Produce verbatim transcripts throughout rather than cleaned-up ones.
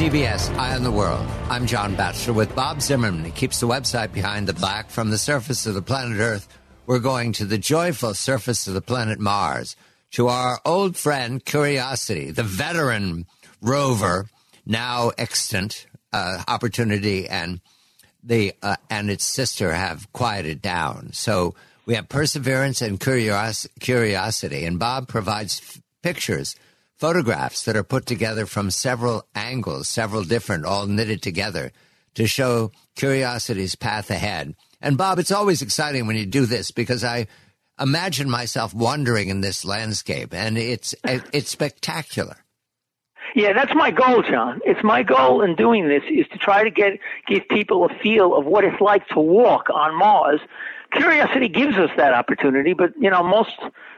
P B S Eye on the World. I'm John Batchelor with Bob Zimmerman. He keeps the website Behind the Black. From the surface of the planet Earth, we're going to the joyful surface of the planet Mars, to our old friend Curiosity, the veteran rover, now extant. Uh, Opportunity and the uh, and its sister have quieted down. So we have Perseverance and Curios- Curiosity, and Bob provides f- pictures, photographs that are put together from several angles, several different, all knitted together to show Curiosity's path ahead. And Bob, it's always exciting when you do this because I imagine myself wandering in this landscape, and it's it's spectacular. Yeah, that's my goal, John. It's my goal in doing this is to try to get give people a feel of what it's like to walk on Mars. Curiosity gives us that opportunity, but you know most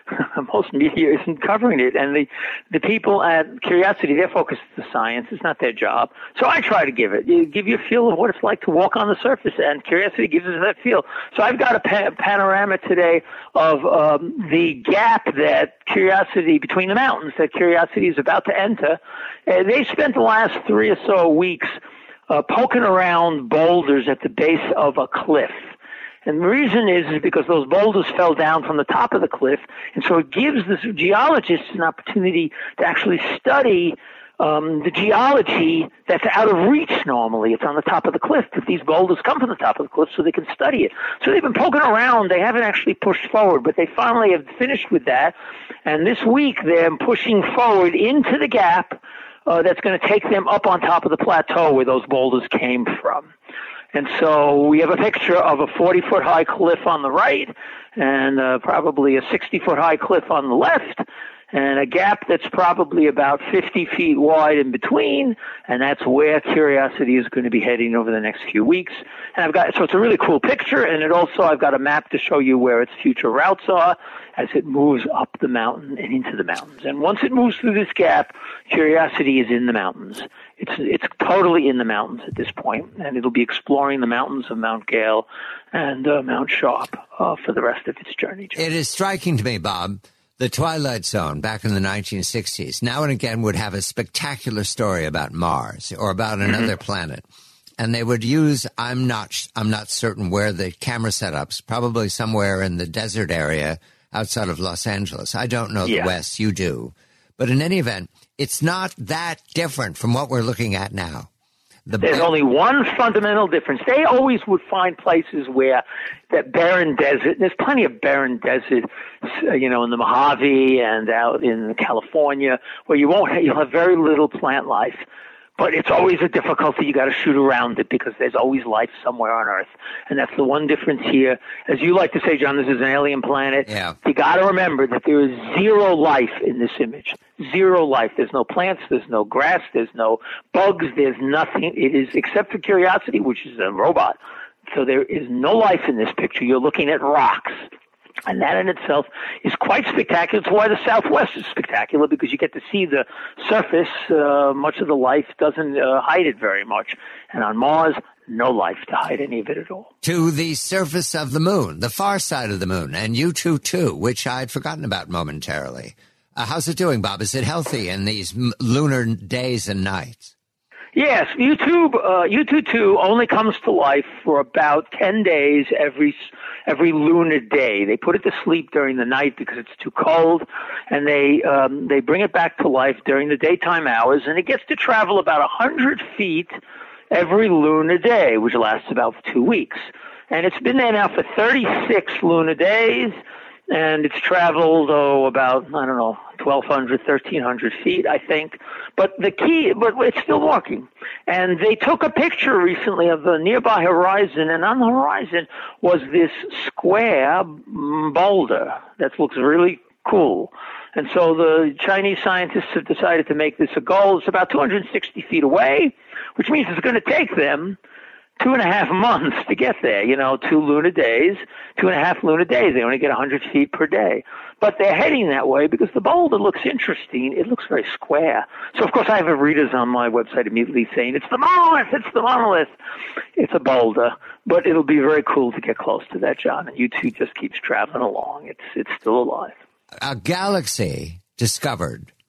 most media isn't covering it, and the the people at Curiosity, they're focused on the science. It's not their job. So I try to give it, you give you a feel of what it's like to walk on the surface, and Curiosity gives us that feel. So I've got a pa- panorama today of um, the gap that Curiosity between the mountains that Curiosity is about to enter. Uh, they spent the last three or so weeks uh, poking around boulders at the base of a cliff. And the reason is, is because those boulders fell down from the top of the cliff, and so it gives the geologists an opportunity to actually study um, the geology that's out of reach normally. It's on the top of the cliff, but these boulders come from the top of the cliff so they can study it. So they've been poking around. They haven't actually pushed forward, but they finally have finished with that. And this week they're pushing forward into the gap uh, that's going to take them up on top of the plateau where those boulders came from. And so we have a picture of a forty-foot high cliff on the right and uh, probably a sixty-foot high cliff on the left, and a gap that's probably about fifty feet wide in between, and that's where Curiosity is going to be heading over the next few weeks. And I've got so it's a really cool picture, and it also I've got a map to show you where its future routes are as it moves up the mountain and into the mountains. And once it moves through this gap, Curiosity is in the mountains. It's it's totally in the mountains at this point, and it'll be exploring the mountains of Mount Gale and uh, Mount Sharp uh, for the rest of its journey. It is striking to me, Bob, the Twilight Zone back in the nineteen sixties now and again would have a spectacular story about Mars or about another mm-hmm. planet. And they would use, I'm not I'm not certain where the camera setups, probably somewhere in the desert area outside of Los Angeles. I don't know yeah. the West, you do. But in any event, it's not that different from what we're looking at now. The There's ba- only one fundamental difference. They always would find places where that barren desert, there's plenty of barren desert, you know, in the Mojave and out in California, where you won't, you'll have very little plant life. But it's always a difficulty. You got to shoot around it because there's always life somewhere on Earth. And that's the one difference here. As you like to say, John, this is an alien planet. Yeah. You got to remember that there is zero life in this image. Zero life. There's no plants. There's no grass. There's no bugs. There's nothing. It is, except for Curiosity, which is a robot. So there is no life in this picture. You're looking at rocks. And that in itself is quite spectacular. It's why the Southwest is spectacular, because you get to see the surface. Uh, much of the life doesn't uh, hide it very much. And on Mars, no life to hide any of it at all. To the surface of the moon, the far side of the moon, and U two two, which I'd forgotten about momentarily. Uh, how's it doing, Bob? Is it healthy in these m- lunar days and nights? Yes, YouTube, uh, U two two only comes to life for about ten days every every lunar day. They put it to sleep during the night because it's too cold, and they um, they bring it back to life during the daytime hours, and it gets to travel about one hundred feet every lunar day, which lasts about two weeks. And it's been there now for thirty-six lunar days, and it's traveled, oh, about, I don't know, twelve hundred, thirteen hundred feet, I think. But the key, but it's still working. And they took a picture recently of the nearby horizon, and on the horizon was this square boulder that looks really cool. And so the Chinese scientists have decided to make this a goal. It's about two hundred sixty feet away, which means it's going to take them two and a half months to get there, you know, two lunar days, two and a half lunar days. They only get one hundred feet per day. But they're heading that way because the boulder looks interesting. It looks very square. So, of course, I have readers on my website immediately saying, it's the monolith, it's the monolith. It's a boulder. But it'll be very cool to get close to that, John. And U two just keeps traveling along. It's, it's still alive. A galaxy discovered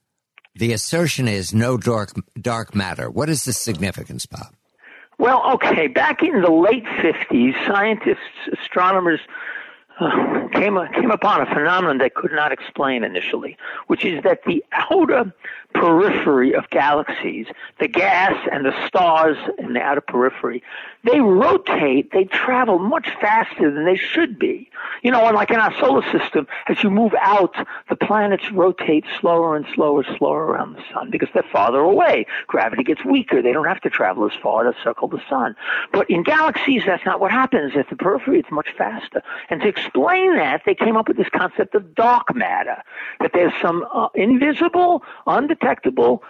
the assertion is no dark, dark matter. What is the significance, Bob? Well, okay, back in the late fifties, scientists, astronomers, uh, came came upon a phenomenon they could not explain initially, which is that the outer periphery of galaxies, the gas and the stars in the outer periphery, they rotate, they travel much faster than they should be. You know, and like in our solar system, as you move out, the planets rotate slower and slower, slower around the sun because they're farther away. Gravity gets weaker. They don't have to travel as far to circle the sun. But in galaxies, that's not what happens. At the periphery, it's much faster. And to explain that, they came up with this concept of dark matter, that there's some uh, invisible, undetectable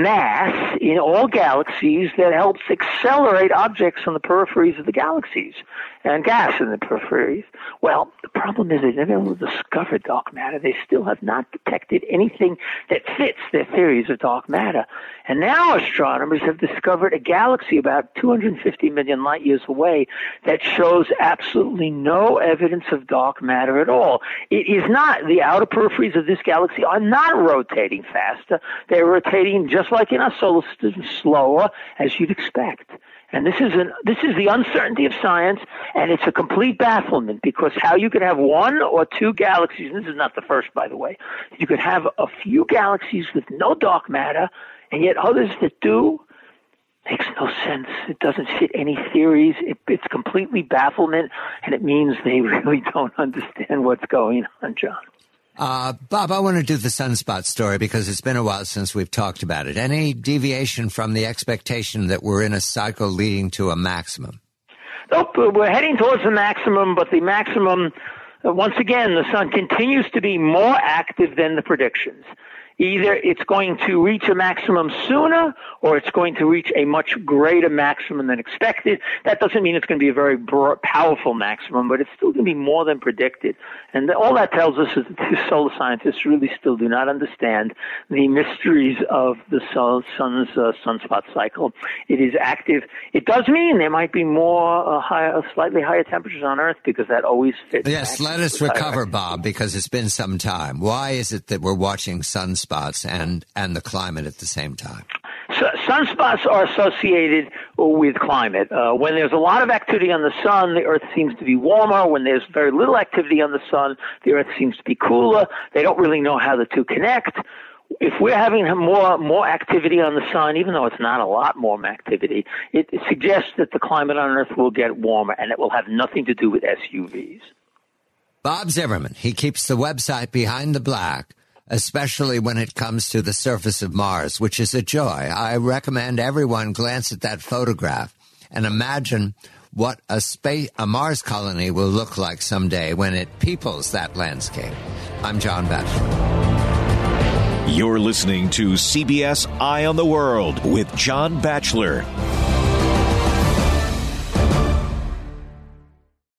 mass in all galaxies that helps accelerate objects on the peripheries of the galaxies and gas in the peripheries. Well, the problem is they never discovered dark matter. They still have not detected anything that fits their theories of dark matter. And now astronomers have discovered a galaxy about two hundred fifty million light years away that shows absolutely no evidence of dark matter at all. It is not, the outer peripheries of this galaxy are not rotating faster. They're rotating just like in our solar system, slower as you'd expect. And this is an this is the uncertainty of science, and it's a complete bafflement because how you could have one or two galaxies, and this is not the first, by the way, you could have a few galaxies with no dark matter, and yet others that do, makes no sense. It doesn't fit any theories. It, it's completely bafflement, and it means they really don't understand what's going on, John. Uh, Bob, I want to do the sunspot story because it's been a while since we've talked about it. Any deviation from the expectation that we're in a cycle leading to a maximum? Nope, we're heading towards the maximum, but the maximum, uh, once again, the sun continues to be more active than the predictions. Either it's going to reach a maximum sooner or it's going to reach a much greater maximum than expected. That doesn't mean it's going to be a very broad, powerful maximum, but it's still going to be more than predicted. And all that tells us is that the solar scientists really still do not understand the mysteries of the sun's uh, sunspot cycle. It is active. It does mean there might be more, uh, higher, slightly higher temperatures on Earth because that always fits. Yes, let us recover, Bob, because it's been some time. Why is it that we're watching sunspots? Spots and, and the climate at the same time? So, sunspots are associated with climate. Uh, when there's a lot of activity on the sun, the Earth seems to be warmer. When there's very little activity on the sun, the Earth seems to be cooler. They don't really know how the two connect. If we're having more more activity on the sun, even though it's not a lot more activity, it, it suggests that the climate on Earth will get warmer, and it will have nothing to do with S U Vs. Bob Zimmerman, he keeps the website Behind the Black, especially when it comes to the surface of Mars, which is a joy. I recommend everyone glance at that photograph and imagine what a space, a Mars colony will look like someday when it peoples that landscape. I'm John Batchelor. You're listening to C B S Eye on the World with John Batchelor.